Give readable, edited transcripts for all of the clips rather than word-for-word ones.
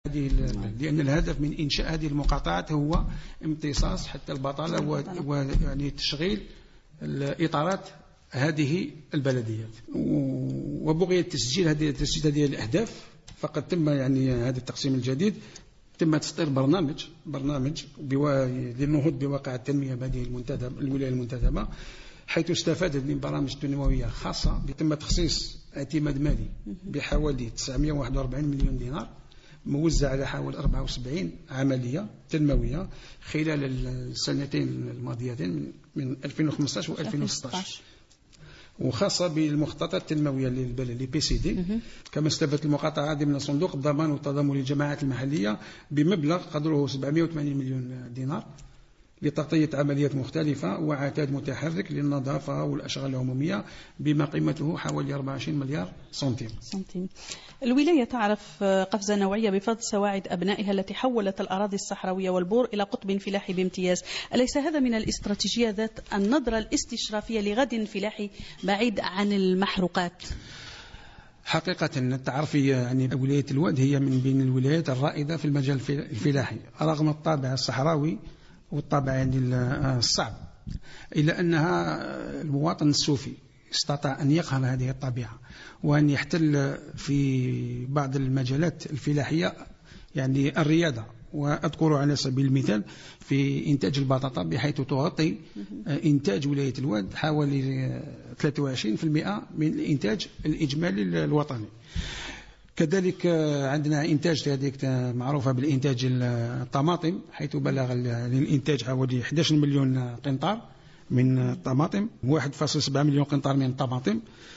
لأن الهدف من إنشاء هذه المقاطعات هو امتصاص حتى البطالة ويعني تشغيل الإطارات هذه البلديات، وبغية تسجيل هذه الأهداف فقد تم يعني هذا التقسيم الجديد تم تسطير برنامج للنهوض بواقع التنمية بهذه الولاية المنتدبة، حيث استفادت من برامج تنموية خاصة تم تخصيص اعتماد مالي بحوالي 941 مليون دينار موزع على حوالي 74 عملية تنموية خلال السنتين الماضيتين من 2015 و2016، وخاصة بالمخططات التنموية للبلد PCD. كما استفادت المقاطعة من صندوق الضمان والتضامن للجماعات المحلية بمبلغ قدره 780 مليون دينار لتغطية عمليات مختلفة وعتاد متحرك للنظافة والأشغال العمومية بما قيمته حوالي 24 مليار سنتيم. الولاية تعرف قفزة نوعية بفضل سواعد أبنائها التي حولت الأراضي الصحراوية والبور إلى قطب فلاحي بامتياز. أليس هذا من الاستراتيجية ذات النظرة الاستشرافية لغد فلاحي بعيد عن المحروقات؟ حقيقة التعرفي يعني ولاية الواد هي من بين الولايات الرائدة في المجال الفلاحي رغم الطابع الصحراوي والطابع يعني الصعب، إلا أنها المواطن السوفي استطاع أن يقهر هذه الطبيعة وأن يحتل في بعض المجالات الفلاحية يعني الريادة. وأذكر على سبيل المثال في إنتاج البطاطا بحيث تغطي إنتاج ولاية الواد حوالي 23% من الإنتاج الإجمالي الوطني. كذلك عندنا إنتاج هذيك معروفة بالإنتاج الطماطم حيث بلغ الإنتاج حوالي 11 مليون قنطار من الطماطم، 1.7 مليون قنطار من الطماطم،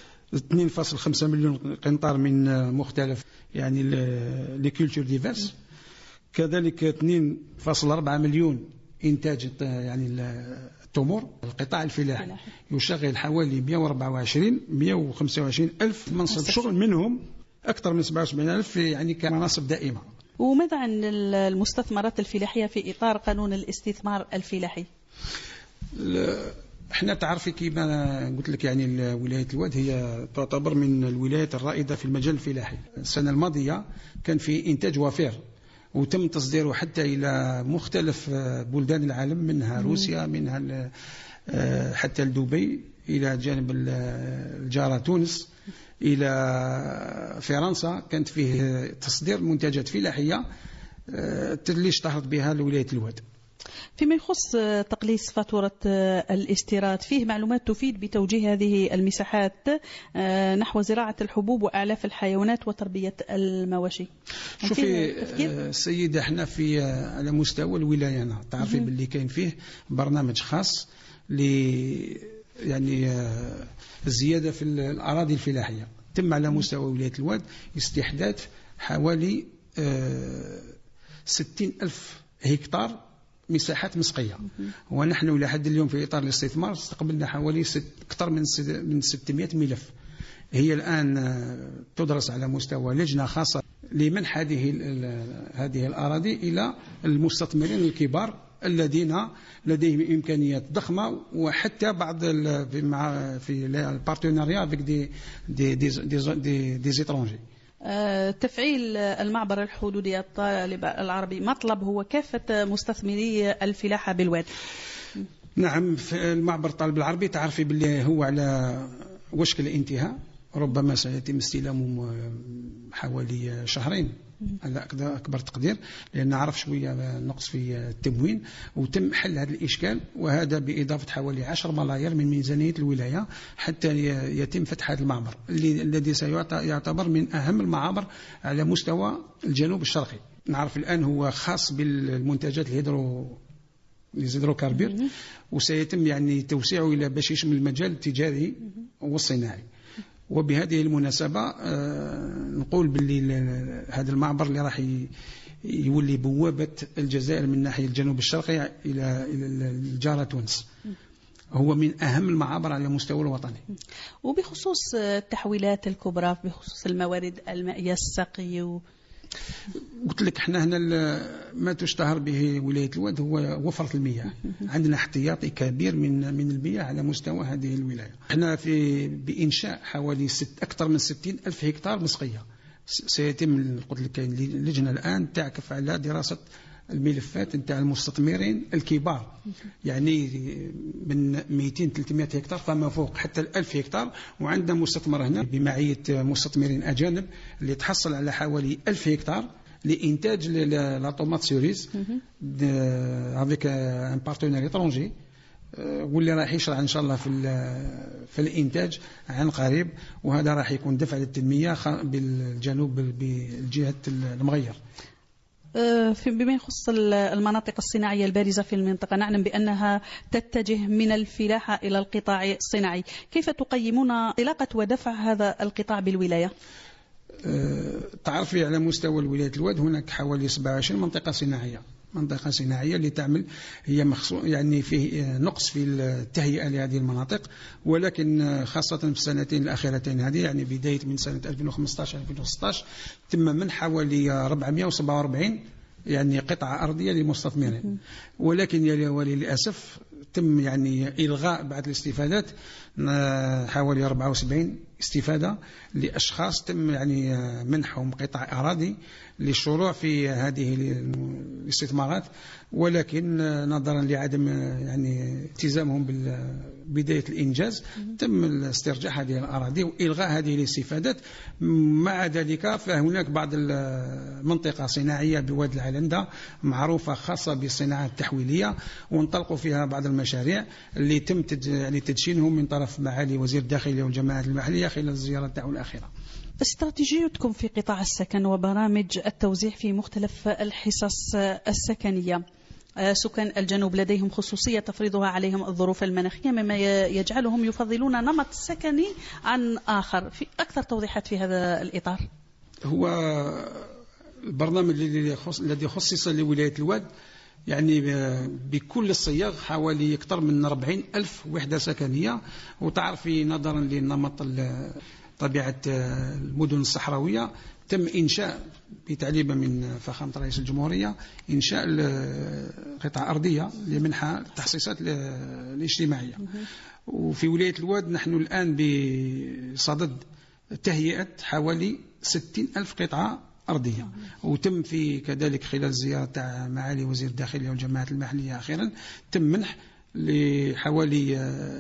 2.5 مليون قنطار من مختلف يعني لكولتور ديفيرس، كذلك 2.4 مليون إنتاج يعني التمور. القطاع الفلاحي يشغل حوالي 125 ألف منصب شغل، منهم أكثر من 77 ألف يعني كمناصب دائمة. وماذا عن المستثمرات الفلاحية في إطار قانون الاستثمار الفلاحي؟ احنا تعرفي كما قلت لك يعني ولاية الواد هي تعتبر من الولايات الرائدة في المجال الفلاحي. السنة الماضية كان في إنتاج وفير وتم تصديره حتى إلى مختلف بلدان العالم، منها روسيا، منها حتى دبي، إلى جانب الجارة تونس، إلى فرنسا. كانت فيه تصدير منتجات فلاحية اللي اشتهرت بها ولاية الواد. فيما يخص تقليص فاتورة الاستيراد، فيه معلومات تفيد بتوجيه هذه المساحات نحو زراعة الحبوب وأعلاف الحيوانات وتربية المواشي. شوفي سيدة، احنا في على مستوى الولاية تعرفي باللي كاين فيه برنامج خاص ل يعني الزيادة في الأراضي الفلاحية. تم على مستوى ولاية الواد استحداث حوالي 60 ألف هكتار مساحات مسقية، ونحن لحد اليوم في إطار الاستثمار استقبلنا حوالي أكثر من 600 ملف. هي الآن تدرس على مستوى لجنة خاصة لمنح هذه الأراضي إلى المستثمرين الكبار الذين لديهم إمكانيات ضخمة، وحتى بعض في البارتنريا افيك دي زيترونجي. تفعيل المعبر الحدودي الطالب العربي مطلب هو كافة مستثمري الفلاحة بالواد. نعم، في المعبر الطالب العربي تعرفي باللي هو على وشك الانتهاء، ربما سيتم استلامه حوالي شهرين على أكبر تقدير، لأن نعرف شوية نقص في التموين، وتم حل هذا الإشكال، وهذا بإضافة حوالي 10 ملايير من ميزانية الولاية حتى يتم فتح هذا المعبر الذي سيعتبر من أهم المعابر على مستوى الجنوب الشرقي. نعرف الآن هو خاص بالمنتجات الهيدروكاربير، وسيتم يعني توسيعه إلى باش يشمل المجال التجاري والصناعي. وبهذه المناسبة نقول باللي هذا المعبر اللي راح يولي بوابة الجزائر من ناحية الجنوب الشرقي إلى الجارة تونس، هو من أهم المعابر على المستوى الوطني. وبخصوص التحويلات الكبرى بخصوص الموارد المائية السقي قلت لك احنا هنا ما تشتهر به ولاية الواد هو وفرة المياه. عندنا احتياطي كبير من المياه على مستوى هذه الولاية. احنا بإنشاء حوالي أكثر من 60 ألف هكتار مسقية سيتم قلت لك كاين لجنة الآن تعكف على دراسة الملفات نتاع المستثمرين الكبار، يعني من 200-300 هكتار فما فوق حتى 1000 هكتار. وعندنا مستثمر هنا بمعية مستثمرين أجانب اللي تحصل على حوالي 1000 هكتار لإنتاج لا طوماط سيريز افيك ان بارتنير ايترونجي، واللي راح يشرع ان شاء الله في الانتاج عن قريب. وهذا راح يكون دفع للتنميه بالجنوب بالجهه المغير. بما يخص المناطق الصناعية البارزة في المنطقة، نعلم بأنها تتجه من الفلاحة إلى القطاع الصناعي، كيف تقيمون انطلاقة ودفع هذا القطاع بالولاية؟ تعرفي على مستوى ولاية الواد هناك حوالي 27 منطقة صناعية اللي تعمل، هي يعني فيه نقص في التهيئة لهذه المناطق، ولكن خاصة في السنتين الأخيرتين هذه، يعني بداية من سنة 2015-2016 تم من حوالي 447 يعني قطعة أرضية للمستثمرين، ولكن وللأسف تم يعني إلغاء بعض الاستفادات، حوالي 74 استفادة لأشخاص تم يعني منحهم قطع أراضي للشروع في هذه الاستثمارات، ولكن نظرا لعدم يعني التزامهم ببداية الإنجاز تم استرجاع هذه الأراضي وإلغاء هذه الاستفادات. مع ذلك فهناك بعض المنطقة صناعية بواد العلندة معروفة خاصة بالصناعة التحويلية، وانطلقوا فيها بعض المشاريع اللي تم يعني تدشينهم من طرف معالي وزير الداخلية والجماعات المحلية خلال الزيارة تاعو الأخيرة. استراتيجيتكم في قطاع السكن وبرامج التوزيع في مختلف الحصص السكنية، سكان الجنوب لديهم خصوصية تفرضها عليهم الظروف المناخية مما يجعلهم يفضلون نمط سكني عن آخر. في أكثر توضيحات في هذا الإطار؟ هو البرنامج الذي خصص لولاية الواد يعني بكل الصيغ حوالي أكثر من 40,000 وحدة سكنية. وتعرفي نظرا لنمط طبيعة المدن الصحراوية تم إنشاء بتعليمة من فخامة رئيس الجمهورية إنشاء قطع أرضية لمنحها التخصيصات الاجتماعية. وفي ولاية الواد نحن الآن بصدد تهيئة حوالي 60,000 قطعة أرضية، وتم في كذلك خلال زيارة تاع معالي وزير الداخلية والجماعات المحلية أخيرا تم منح لحوالي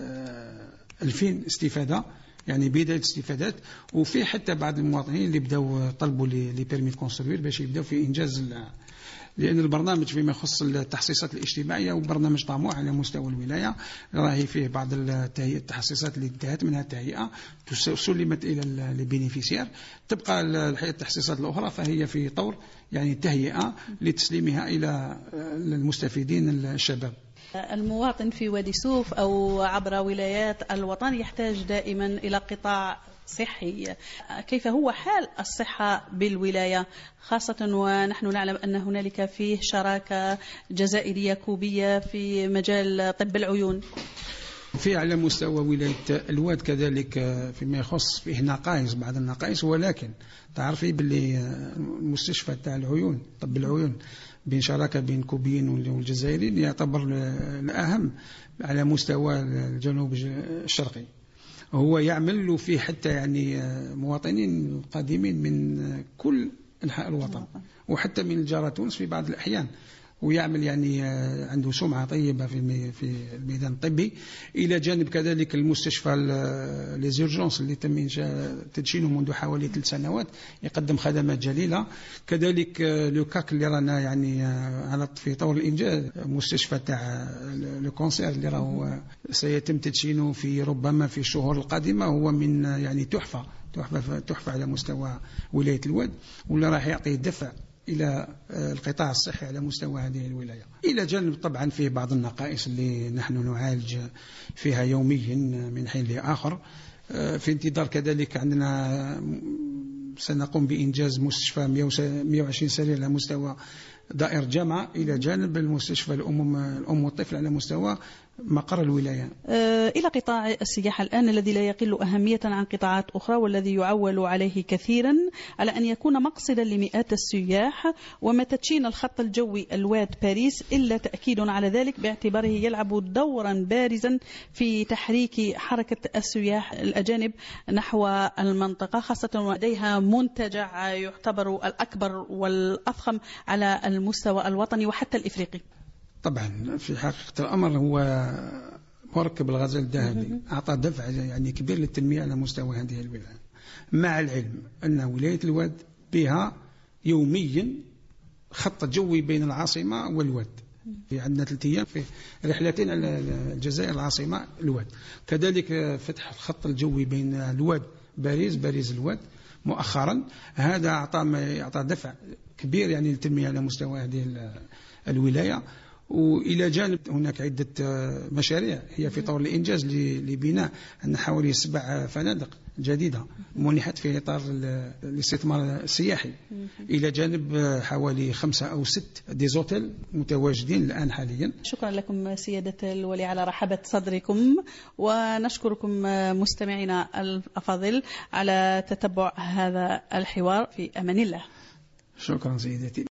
2000 استفادة، يعني بداية استفادات. وفي حتى بعض المواطنين اللي بداوا طلبوا لي بيرمي كونستروير باش يبداو في إنجاز، لأن البرنامج فيما يخص التحصيصات الاجتماعية وبرنامج طموح على مستوى الولاية، راهي فيه بعض التحصيصات اللي انتهت منها التهيئة سلمت إلى البينيفيسير، تبقى التحصيصات الأخرى فهي في طور يعني تهيئة لتسليمها إلى المستفيدين الشباب. المواطن في وادي سوف أو عبر ولايات الوطن يحتاج دائما إلى قطاع صحي، كيف هو حال الصحة بالولاية خاصة ونحن نعلم أن هنالك فيه شراكة جزائرية كوبية في مجال طب العيون؟ في على مستوى ولاية الواد كذلك فيما يخص فيه نقائص، بعض النقائص، ولكن تعرفي باللي المستشفى تاع العيون طب العيون بين شراكة بين كوبيين والجزائريين يعتبر الأهم على مستوى الجنوب الشرقي. هو يعمل له فيه حتى يعني مواطنين قادمين من كل أنحاء الوطن وحتى من الجارة تونس في بعض الأحيان، ويعمل يعني عنده سمعة طيبة في الميدان الطبي، إلى جانب كذلك المستشفى ليزيرجونس اللي تم تدشينه منذ حوالي 3 سنوات يقدم خدمات جليلة. كذلك لوكاك اللي رانا يعني على في طور الإنجاز مستشفى تاع الكونسير اللي راهو سيتم تدشينه في ربما في الشهور القادمة، هو من يعني تحفة على مستوى ولاية الواد، واللي راح يعطي دفع إلى القطاع الصحي على مستوى هذه الولاية. إلى جانب طبعا فيه بعض النقائص اللي نحن نعالج فيها يوميا من حين لآخر. في انتظار كذلك عندنا سنقوم بإنجاز مستشفى 120 سرير على مستوى دائرة جامعة، إلى جانب المستشفى الأم والطفل على مستوى مقر الولاية. إلى قطاع السياحة الآن الذي لا يقل أهمية عن قطاعات أخرى، والذي يعول عليه كثيرا على أن يكون مقصدا لمئات السياح، وما تدشين الخط الجوي الواد باريس إلا تأكيد على ذلك، باعتباره يلعب دورا بارزا في تحريك حركة السياح الأجانب نحو المنطقة، خاصة ولديها منتجع يعتبر الأكبر والأفخم على المستوى الوطني وحتى الإفريقي. طبعا في حقيقة الأمر هو مركب الغزال الذهبي أعطى دفع يعني كبير للتنمية على مستوى هذه الولاية، مع العلم أن ولاية الواد بها يوميا خط جوي بين العاصمة والواد. في عندنا 3 أيام في رحلتين على الجزائر العاصمة الواد، كذلك فتح الخط الجوي بين الواد باريس الواد مؤخرا. هذا أعطى دفع كبير يعني للتنمية على مستوى هذه الولاية. وإلى جانب هناك عدة مشاريع هي في طور الإنجاز لبناء حوالي 7 فنادق جديدة منحت في إطار الاستثمار السياحي، إلى جانب حوالي 5 أو 6 ديزوتيل متواجدين الآن حاليا. شكرا لكم سيادة الولي على رحابة صدركم، ونشكركم مستمعينا الأفاضل على تتبع هذا الحوار. في أمان الله. شكرا سيدتي.